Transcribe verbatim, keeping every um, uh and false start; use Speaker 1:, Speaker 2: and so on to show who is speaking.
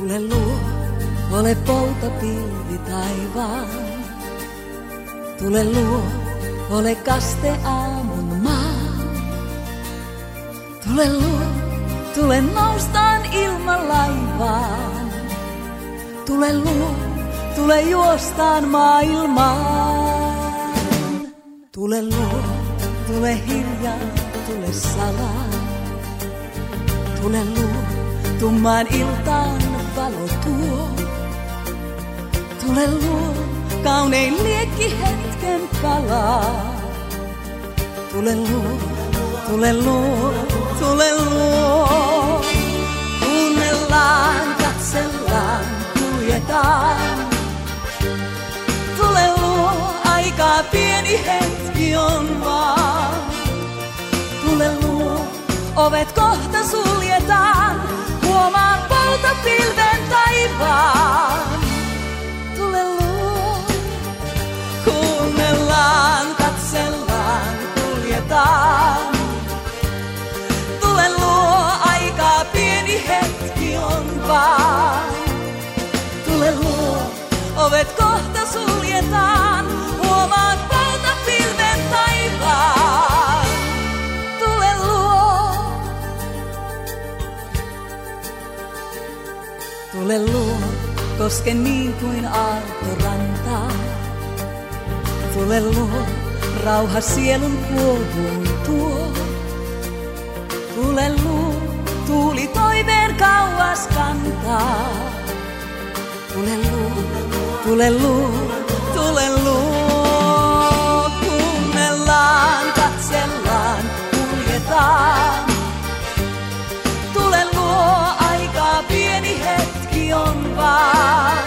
Speaker 1: Tule luo, ole poutapilvi taivaan. Tule luo, ole kaste aamun maa. Tule luo, tule noustaan ilmalaivaan. Tule luo, tule juostaan maailmaan. Tule luo, tule hiljaa, tule salaa. Tule luo, tummaan iltaan valo tuo. Tule luo, kaunein liekki hetken palaa. Tule luo, tule luo, tule luo. Kuunnellaan, katsellaan, kuljetaan. Tule luo, aikaa pieni hetki on vaan. Tule luo, ovet kohta suljetaan. Huomaan poutapilven taivaan. Tule luo, kuunnellaan, katsellaan, kuljetaan. Tule luo, aikaa pieni hetki on vaan. Tule luo, ovet kohta suljetaan. Huomaan poutapilven taivaan. Tule luo, tule luo, kosken niin kuin aaltorantaa. Tule luo, rauha sielun kuohuun tuo. Tule luo, tuuli toiveen kauas kantaa. Tule luo, tule luo, tule luo. Kuunnellaan, katsellaan, kuljetaan. Tule luo, aikaa pieni hetki on vaan.